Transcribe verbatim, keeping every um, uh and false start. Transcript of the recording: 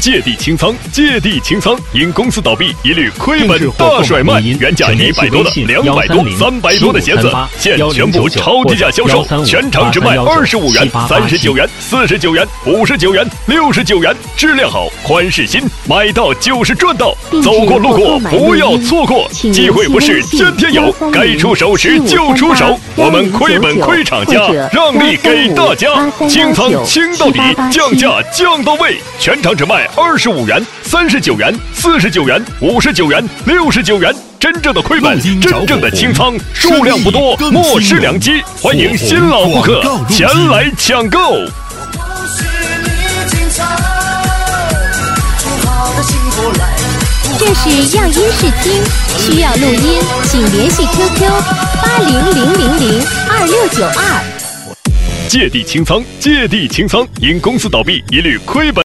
借地清仓，借地清仓，因公司倒闭，一律亏本大甩卖。原价一百多的、两百多、三百多的鞋子，现全部超低价销售，全场只卖二十五元、三十九元、四十九元、五十九元、六十九元，质量好，款式新，买到就是赚到。走过路过不要错过，机会不是天天有，该出手时就出手。我们亏本亏厂家，让利给大家，清仓清到底，降价降到位，全场只卖二十五元、三十九元、四十九元、五十九元、六十九元。真正的亏本，真正的清仓，数量不多，莫失良机。欢迎新老顾客前来抢购。 这是样音试听，需要录音，请联系 Q Q 八零零零零二六九二。 借地清仓，借地清仓，因公司倒闭，一律亏本。